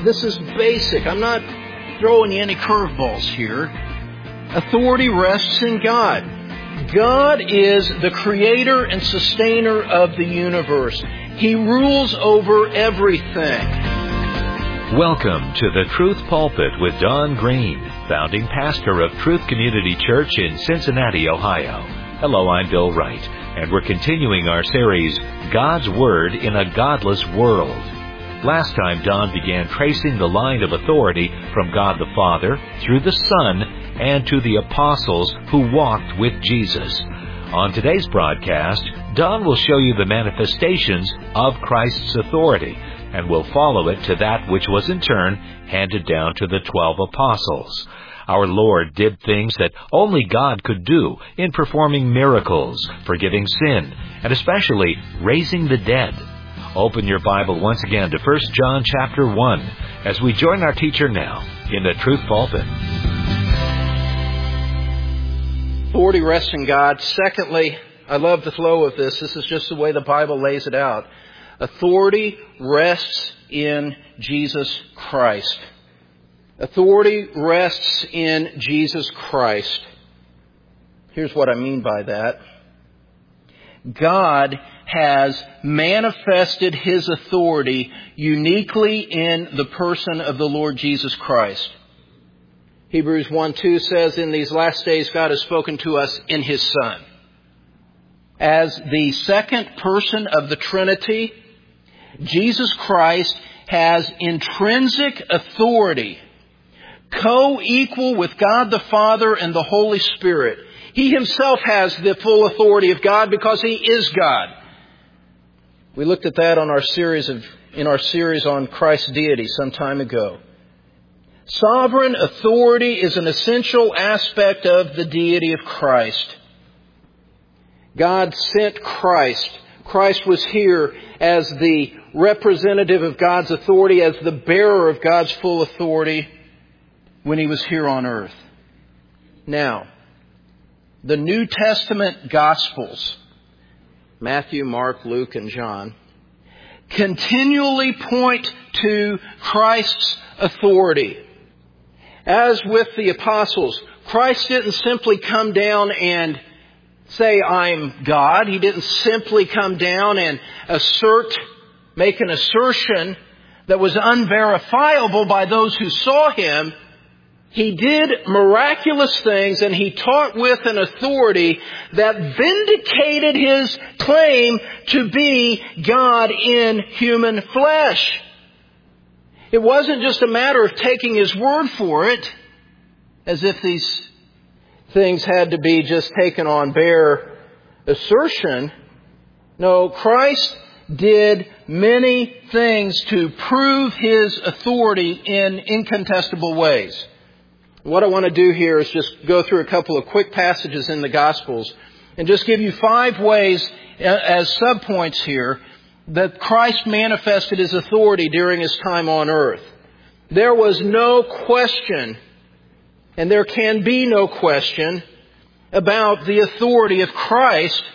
This is basic. I'm not throwing you any curveballs here. Authority rests in God. God is the creator and sustainer of the universe. He rules over everything. Welcome to the Truth Pulpit with Don Green, founding pastor of Truth Community Church in Cincinnati, Ohio. Hello, I'm Bill Wright, and we're continuing our series, God's Word in a Godless World. Last time, Don began tracing the line of authority from God the Father through the Son and to the apostles who walked with Jesus. On today's broadcast, Don will show you the manifestations of Christ's authority, and will follow it to that which was in turn handed down to the 12 apostles. Our Lord did things that only God could do in performing miracles, forgiving sin, and especially raising the dead. Open your Bible once again to 1 John chapter 1 as we join our teacher now in the Truth Pulpit. Authority rests in God. Secondly, I love the flow of this. This is just the way the Bible lays it out. Authority rests in Jesus Christ. Authority rests in Jesus Christ. Here's what I mean by that. God has manifested His authority uniquely in the person of the Lord Jesus Christ. Hebrews 1:2 says, in these last days God has spoken to us in His Son. As the second person of the Trinity, Jesus Christ has intrinsic authority, co-equal with God the Father and the Holy Spirit. He Himself has the full authority of God because He is God. We looked at that in our series on Christ's deity some time ago. Sovereign authority is an essential aspect of the deity of Christ. God sent Christ. Christ was here as the representative of God's authority, as the bearer of God's full authority when He was here on earth. Now, the New Testament Gospels, Matthew, Mark, Luke, and John, continually point to Christ's authority. As with the apostles, Christ didn't simply come down and say, I'm God. He didn't simply come down and make an assertion that was unverifiable by those who saw Him. He did miraculous things, and He taught with an authority that vindicated His claim to be God in human flesh. It wasn't just a matter of taking His word for it, as if these things had to be just taken on bare assertion. No, Christ did many things to prove His authority in incontestable ways. What I want to do here is just go through a couple of quick passages in the Gospels and just give you 5 ways as subpoints here that Christ manifested His authority during His time on earth. There was no question, and there can be no question, about the authority of Christ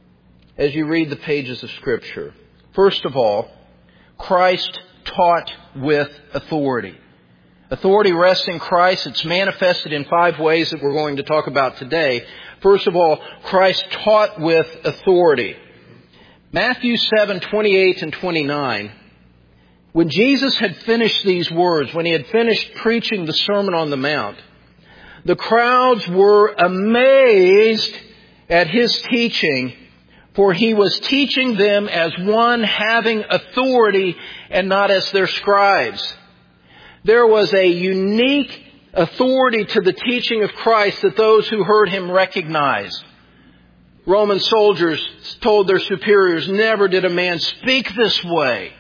as you read the pages of Scripture. First of all, Christ taught with authority. Authority rests in Christ. It's manifested in 5 ways that we're going to talk about today. First of all, Christ taught with authority. Matthew 7:28 and 29. When Jesus had finished these words, when He had finished preaching the Sermon on the Mount, the crowds were amazed at His teaching, for He was teaching them as one having authority and not as their scribes. There was a unique authority to the teaching of Christ that those who heard Him recognized. Roman soldiers told their superiors, never did a man speak this way.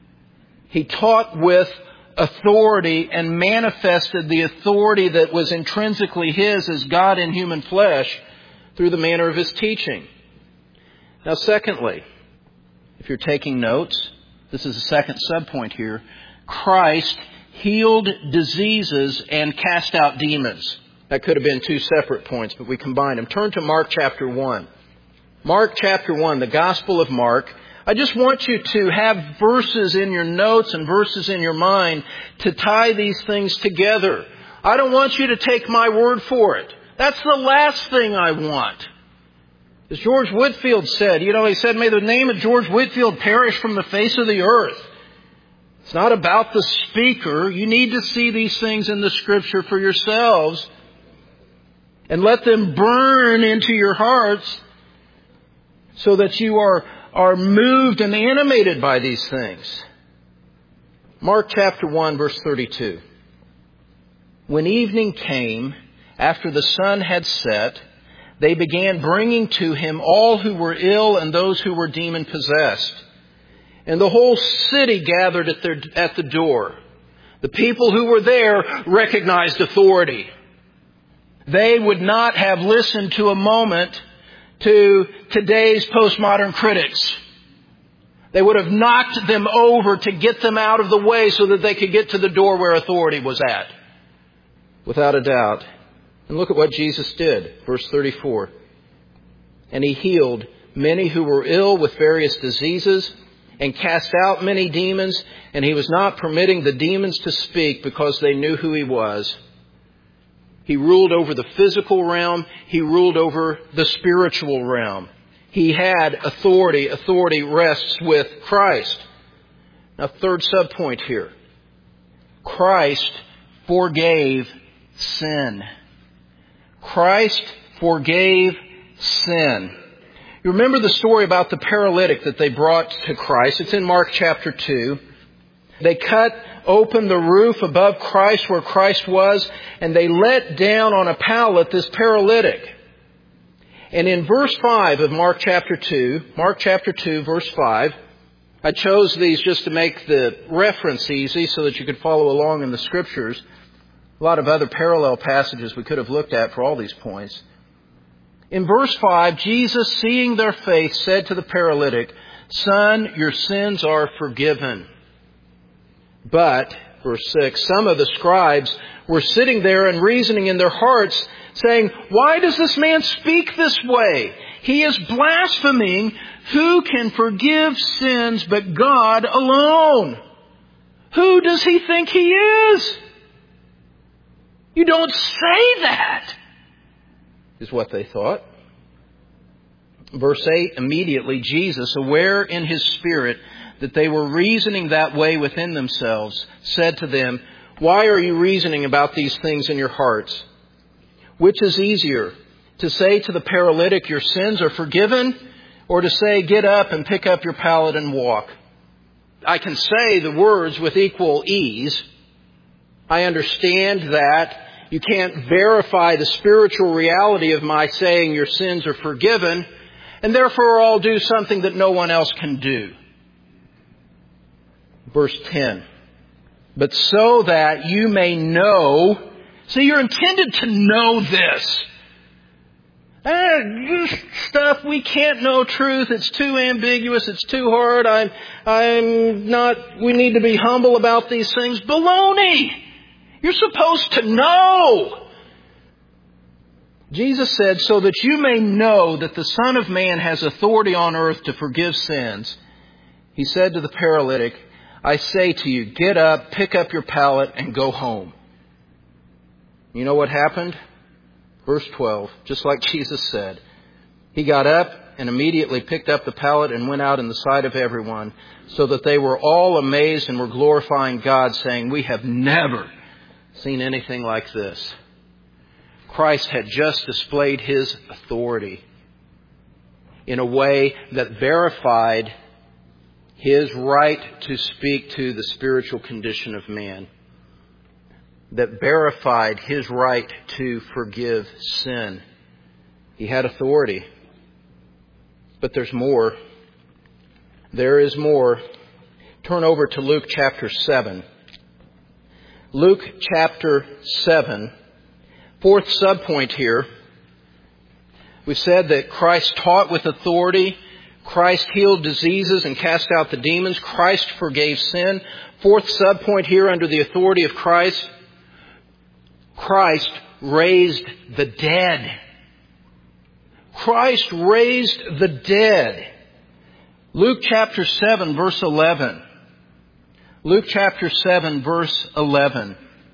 He taught with authority and manifested the authority that was intrinsically His as God in human flesh through the manner of His teaching. Now, secondly, if you're taking notes, this is the second subpoint here. Christ healed diseases and cast out demons. That could have been 2 separate points, but we combined them. Turn to Mark chapter 1. Mark chapter 1, the Gospel of Mark. I just want you to have verses in your notes and verses in your mind to tie these things together. I don't want you to take my word for it. That's the last thing I want. As George Whitefield said, he said, may the name of George Whitefield perish from the face of the earth. It's not about the speaker. You need to see these things in the Scripture for yourselves and let them burn into your hearts so that you are moved and animated by these things. Mark chapter 1, verse 32. When evening came, after the sun had set, they began bringing to him all who were ill and those who were demon-possessed. And the whole city gathered at the door. The people who were there recognized authority. They would not have listened to a moment to today's postmodern critics. They would have knocked them over to get them out of the way so that they could get to the door where authority was at. Without a doubt. And look at what Jesus did. Verse 34. And he healed many who were ill with various diseases and cast out many demons. And he was not permitting the demons to speak because they knew who he was. He ruled over the physical realm. He ruled over the spiritual realm. He had authority. Authority rests with Christ. Now, third subpoint here. Christ forgave sin. Christ forgave sin. You remember the story about the paralytic that they brought to Christ. It's in Mark chapter 2. They cut open the roof above Christ where Christ was, and they let down on a pallet this paralytic. And in verse 5 of Mark chapter 2, verse 5, I chose these just to make the reference easy so that you could follow along in the Scriptures. A lot of other parallel passages we could have looked at for all these points. In verse 5, Jesus, seeing their faith, said to the paralytic, "Son, your sins are forgiven." But, verse 6, some of the scribes were sitting there and reasoning in their hearts, saying, "Why does this man speak this way? He is blaspheming. Who can forgive sins but God alone? Who does he think he is? You don't say that," is what they thought. Verse 8, immediately Jesus, aware in his spirit that they were reasoning that way within themselves, said to them, "Why are you reasoning about these things in your hearts? Which is easier, to say to the paralytic, 'Your sins are forgiven,' or to say, 'Get up and pick up your pallet and walk'?" I can say the words with equal ease. I understand that you can't verify the spiritual reality of my saying your sins are forgiven, and therefore I'll do something that no one else can do. Verse 10. But so that you may know. See, you're intended to know this. This stuff, we can't know truth. It's too ambiguous. It's too hard. We need to be humble about these things. Baloney! You're supposed to know. Jesus said, so that you may know that the Son of Man has authority on earth to forgive sins. He said to the paralytic, "I say to you, get up, pick up your pallet, and go home." You know what happened? Verse 12, just like Jesus said. He got up and immediately picked up the pallet and went out in the sight of everyone, so that they were all amazed and were glorifying God, saying, "We have never seen anything like this." Christ had just displayed his authority in a way that verified his right to speak to the spiritual condition of man, that verified his right to forgive sin. He had authority. But there's more. There is more. Turn over to Luke chapter 7. Luke chapter 7. Fourth subpoint here. We said that Christ taught with authority. Christ healed diseases and cast out the demons. Christ forgave sin. Fourth subpoint here under the authority of Christ. Christ raised the dead. Christ raised the dead. Luke chapter 7, verse 11. Luke chapter 7, verse 11.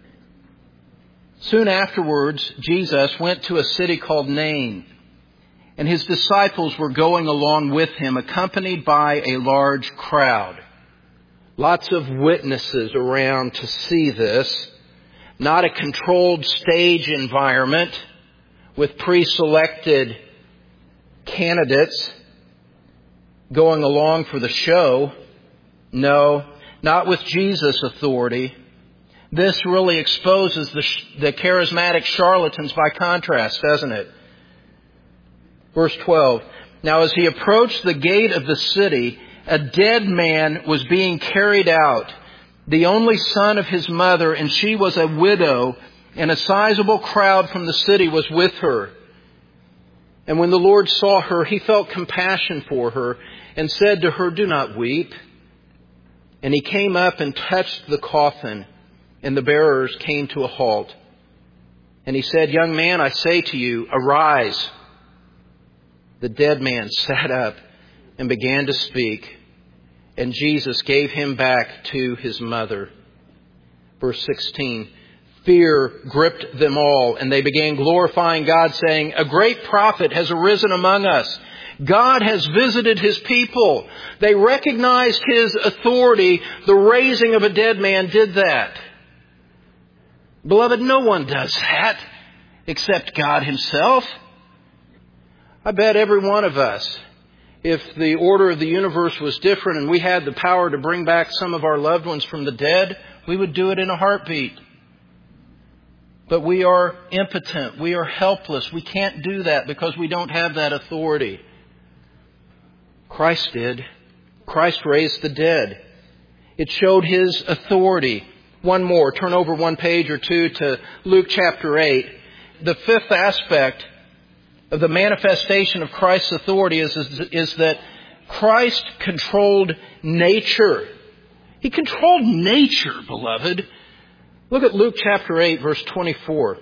Soon afterwards, Jesus went to a city called Nain, and his disciples were going along with him, accompanied by a large crowd. Lots of witnesses around to see this. Not a controlled stage environment with pre-selected candidates going along for the show. No, not with Jesus' authority. This really exposes the charismatic charlatans by contrast, doesn't it? Verse 12. Now as he approached the gate of the city, a dead man was being carried out, the only son of his mother, and she was a widow, and a sizable crowd from the city was with her. And when the Lord saw her, he felt compassion for her and said to her, "Do not weep." And he came up and touched the coffin, and the bearers came to a halt. And he said, "Young man, I say to you, arise." The dead man sat up and began to speak, and Jesus gave him back to his mother. Verse 16. Fear gripped them all, and they began glorifying God, saying, "A great prophet has arisen among us. God has visited His people." They recognized His authority. The raising of a dead man did that. Beloved, no one does that except God Himself. I bet every one of us, if the order of the universe was different and we had the power to bring back some of our loved ones from the dead, we would do it in a heartbeat. But we are impotent. We are helpless. We can't do that because we don't have that authority. Christ did. Christ raised the dead. It showed His authority. One more. Turn over one page or two to Luke chapter 8. The fifth aspect of the manifestation of Christ's authority is that Christ controlled nature. He controlled nature, beloved. Look at Luke chapter 8, verse 24.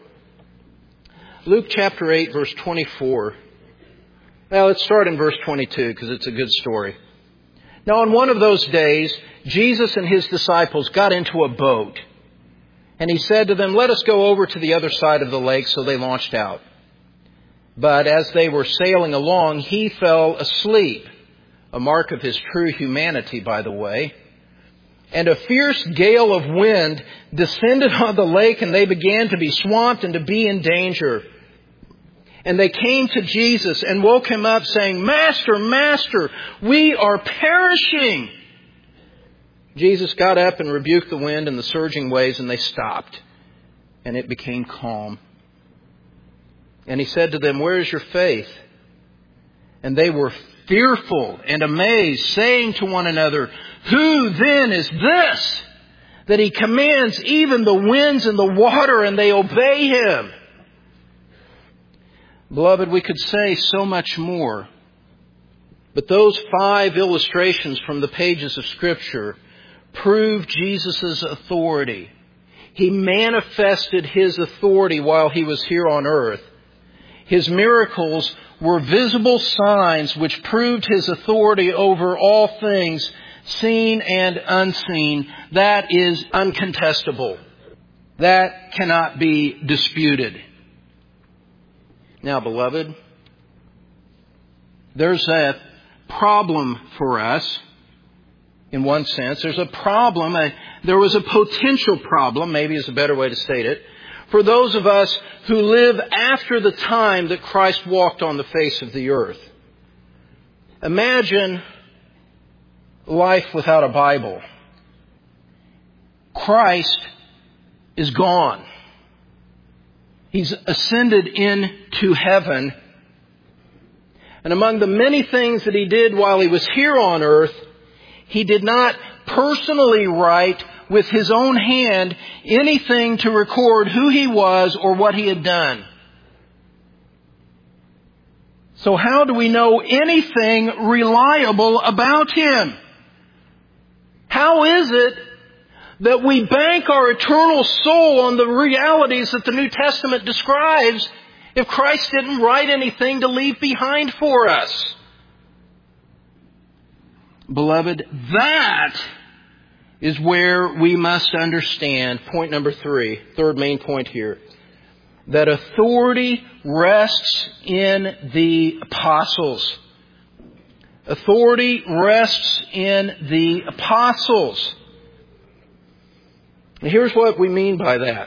Luke chapter 8, verse 24. Well, let's start in verse 22 because it's a good story. Now, on one of those days, Jesus and His disciples got into a boat. And He said to them, "Let us go over to the other side of the lake." So they launched out. But as they were sailing along, He fell asleep. A mark of His true humanity, by the way. And a fierce gale of wind descended on the lake, and they began to be swamped and to be in danger. And they came to Jesus and woke Him up, saying, "Master, Master, we are perishing." Jesus got up and rebuked the wind and the surging waves, and they stopped. And it became calm. And He said to them, "Where is your faith?" And they were fearful and amazed, saying to one another, "Who then is this, that He commands even the winds and the water, and they obey Him?" Beloved, we could say so much more. But those 5 illustrations from the pages of Scripture prove Jesus' authority. He manifested His authority while He was here on earth. His miracles were visible signs which proved His authority over all things, seen and unseen. That is uncontestable. That cannot be disputed. Now, beloved, there's a problem for us in one sense. There's a problem. There was a potential problem, maybe is a better way to state it, for those of us who live after the time that Christ walked on the face of the earth. Imagine life without a Bible. Christ is gone. He's ascended into heaven. And among the many things that He did while He was here on earth, He did not personally write with His own hand anything to record who He was or what He had done. So how do we know anything reliable about Him? How is it that we bank our eternal soul on the realities that the New Testament describes if Christ didn't write anything to leave behind for us? Beloved, that is where we must understand, point number 3, third main point here, that authority rests in the apostles. Authority rests in the apostles. And here's what we mean by that.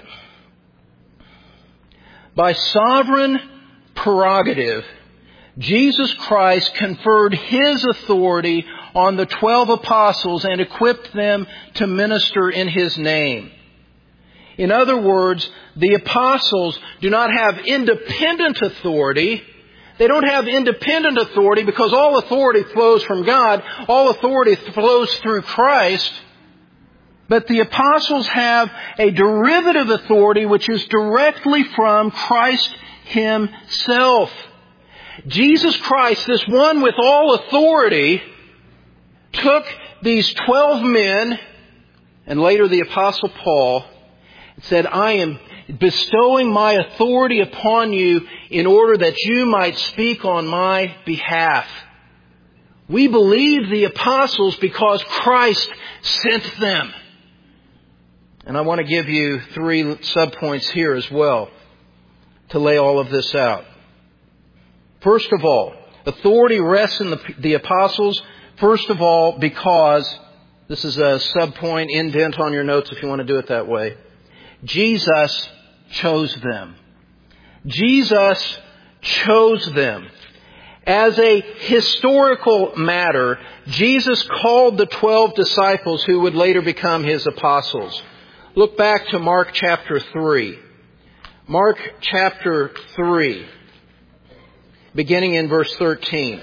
By sovereign prerogative, Jesus Christ conferred His authority on the 12 apostles and equipped them to minister in His name. In other words, the apostles do not have independent authority. They don't have independent authority because all authority flows from God. All authority flows through Christ. But the apostles have a derivative authority which is directly from Christ Himself. Jesus Christ, this one with all authority, took these 12 men, and later the Apostle Paul, and said, I am bestowing my authority upon you in order that you might speak on my behalf. We believe the apostles because Christ sent them. And I want to give you 3 subpoints here as well to lay all of this out. First of all, authority rests in the apostles. First of all, because, this is a subpoint, indent on your notes if you want to do it that way, Jesus chose them. Jesus chose them. As a historical matter, Jesus called the 12 disciples who would later become His apostles. Look back to Mark chapter 3. Mark chapter 3, beginning in verse 13.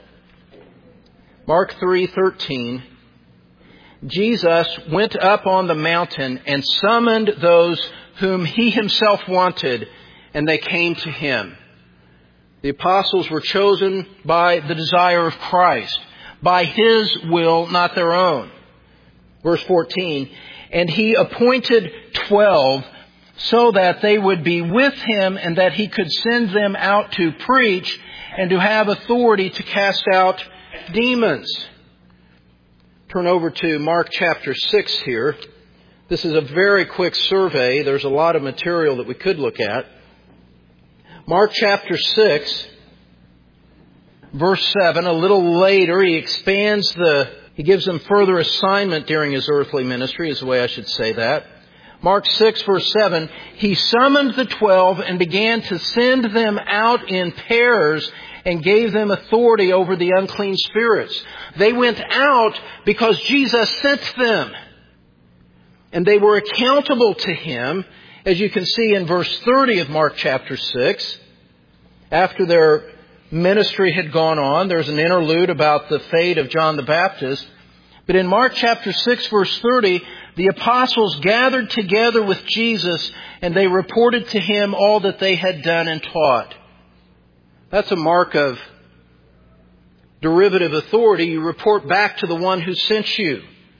Mark 3:13. Jesus went up on the mountain and summoned those whom He Himself wanted, and they came to Him. The apostles were chosen by the desire of Christ, by His will, not their own. Verse 14, and He appointed 12 so that they would be with Him and that He could send them out to preach and to have authority to cast out demons. Turn over to Mark chapter 6 here. This is a very quick survey. There's a lot of material that we could look at. Mark chapter 6, verse 7, a little later, He gives them further assignment during His earthly ministry, is the way I should say that. Mark 6, verse 7, He summoned the 12 and began to send them out in pairs and gave them authority over the unclean spirits. They went out because Jesus sent them. And they were accountable to Him, as you can see in verse 30 of Mark chapter 6. After their ministry had gone on, there's an interlude about the fate of John the Baptist. But in Mark chapter 6, verse 30, the apostles gathered together with Jesus and they reported to Him all that they had done and taught. That's a mark of derivative authority. You report back to the one who sent you.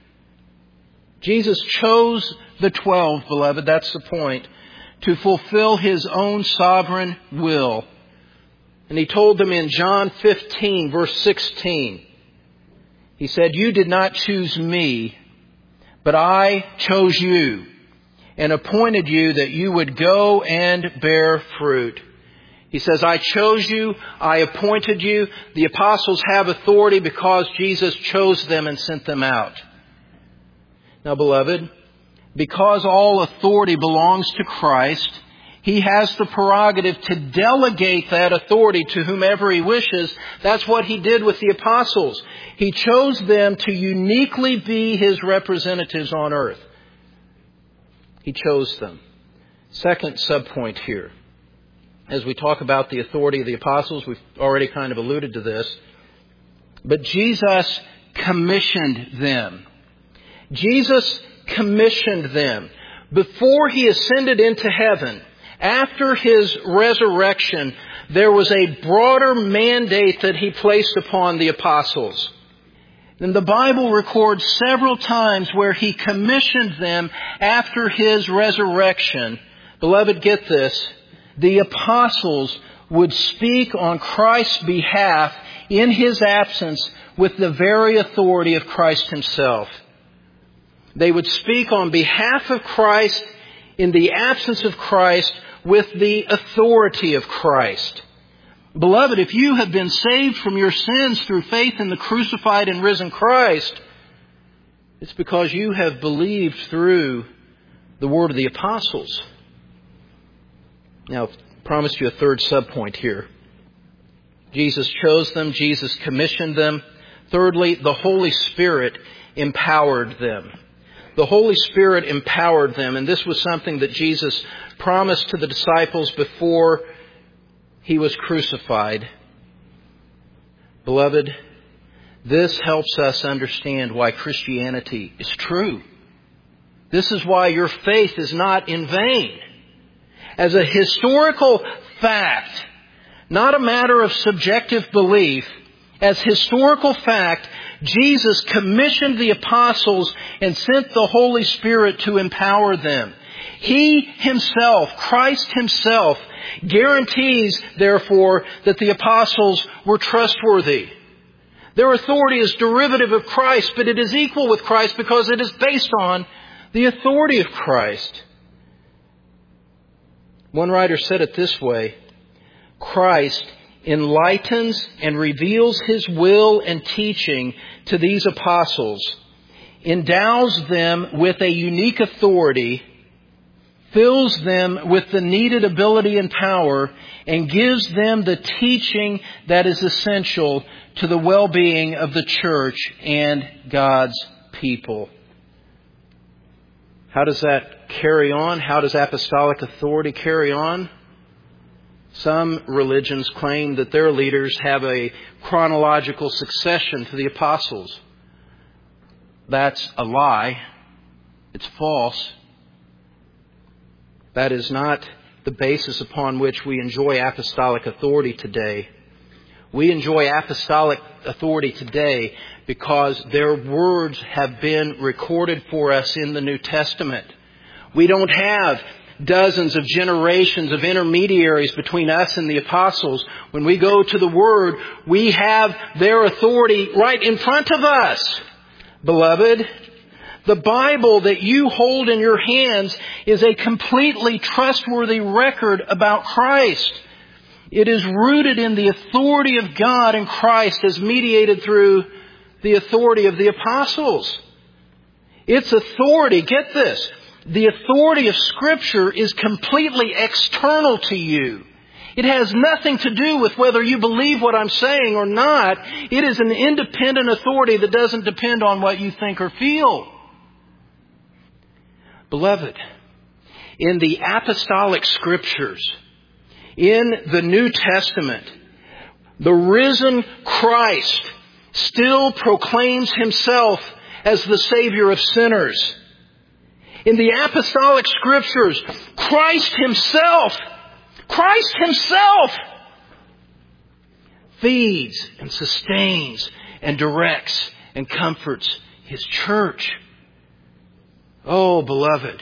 Jesus chose the 12, beloved, that's the point, to fulfill His own sovereign will. And He told them in John 15, verse 16, He said, you did not choose me, but I chose you and appointed you that you would go and bear fruit. He says, I chose you, I appointed you. The apostles have authority because Jesus chose them and sent them out. Now, beloved, because all authority belongs to Christ, He has the prerogative to delegate that authority to whomever He wishes. That's what He did with the apostles. He chose them to uniquely be His representatives on earth. He chose them. Second subpoint here. As we talk about the authority of the apostles, we've already kind of alluded to this. But Jesus commissioned them. Jesus commissioned them. Before He ascended into heaven, after His resurrection, there was a broader mandate that He placed upon the apostles. And the Bible records several times where He commissioned them after His resurrection. Beloved, get this. The apostles would speak on Christ's behalf in His absence with the very authority of Christ Himself. They would speak on behalf of Christ in the absence of Christ with the authority of Christ. Beloved, if you have been saved from your sins through faith in the crucified and risen Christ, it's because you have believed through the word of the apostles. Now, I promised you a third subpoint here. Jesus chose them. Jesus commissioned them. Thirdly, the Holy Spirit empowered them. The Holy Spirit empowered them, and this was something that Jesus promised to the disciples before He was crucified. Beloved, this helps us understand why Christianity is true. This is why your faith is not in vain. As a historical fact, not a matter of subjective belief, as historical fact, Jesus commissioned the apostles and sent the Holy Spirit to empower them. He Himself, Christ Himself, guarantees, therefore, that the apostles were trustworthy. Their authority is derivative of Christ, but it is equal with Christ because it is based on the authority of Christ. One writer said it this way: Christ enlightens and reveals His will and teaching to these apostles, endows them with a unique authority, fills them with the needed ability and power, and gives them the teaching that is essential to the well-being of the church and God's people. How does that carry on? How does apostolic authority carry on? Some religions claim that their leaders have a chronological succession to the apostles. That's a lie. It's false. That is not the basis upon which we enjoy apostolic authority today. We enjoy apostolic authority today because their words have been recorded for us in the New Testament. We don't have dozens of generations of intermediaries between us and the apostles. When we go to the Word, we have their authority right in front of us. Beloved, the Bible that you hold in your hands is a completely trustworthy record about Christ. It is rooted in the authority of God and Christ as mediated through the authority of the apostles. Its authority, get this, the authority of Scripture is completely external to you. It has nothing to do with whether you believe what I'm saying or not. It is an independent authority that doesn't depend on what you think or feel. Beloved, in the apostolic Scriptures, in the New Testament, the risen Christ still proclaims Himself as the Savior of sinners. In the apostolic Scriptures, Christ Himself feeds and sustains and directs and comforts His church. Oh, beloved,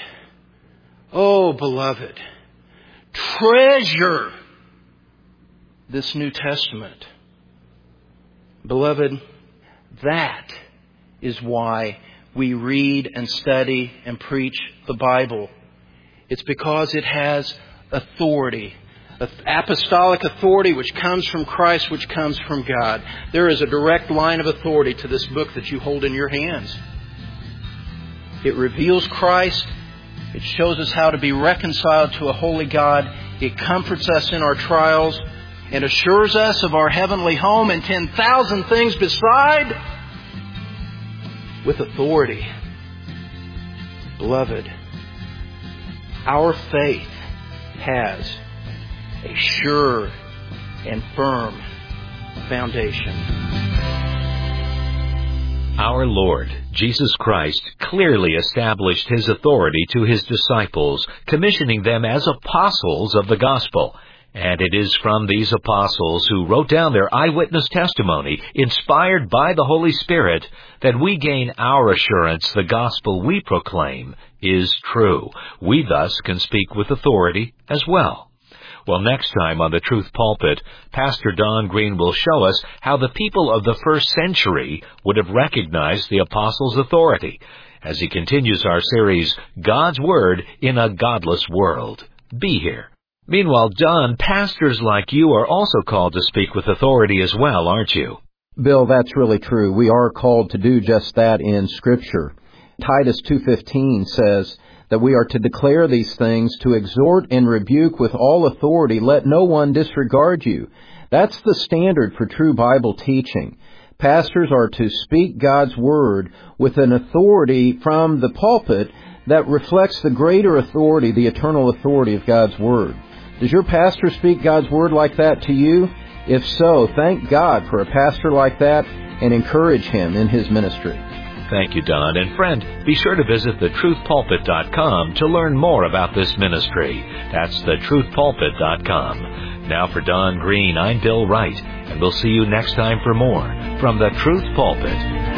treasure this New Testament. Beloved, that is why we read and study and preach the Bible. It's because it has authority. Apostolic authority which comes from Christ, which comes from God. There is a direct line of authority to this book that you hold in your hands. It reveals Christ. It shows us how to be reconciled to a holy God. It comforts us in our trials and assures us of our heavenly home and 10,000 things beside with authority. Beloved, our faith has a sure and firm foundation. Our Lord, Jesus Christ, clearly established His authority to His disciples, commissioning them as apostles of the gospel. And it is from these apostles who wrote down their eyewitness testimony, inspired by the Holy Spirit, that we gain our assurance the gospel we proclaim is true. We thus can speak with authority as well. Well, next time on the Truth Pulpit, Pastor Don Green will show us how the people of the first century would have recognized the apostles' authority, as he continues our series, God's Word in a Godless World. Be here. Meanwhile, Don, pastors like you are also called to speak with authority as well, aren't you? Bill, that's really true. We are called to do just that in Scripture. Titus 2:15 says that we are to declare these things, to exhort and rebuke with all authority. Let no one disregard you. That's the standard for true Bible teaching. Pastors are to speak God's Word with an authority from the pulpit that reflects the greater authority, the eternal authority of God's Word. Does your pastor speak God's Word like that to you? If so, thank God for a pastor like that and encourage him in his ministry. Thank you, Don. And friend, be sure to visit thetruthpulpit.com to learn more about this ministry. That's thetruthpulpit.com. Now for Don Green, I'm Bill Wright, and we'll see you next time for more from the Truth Pulpit.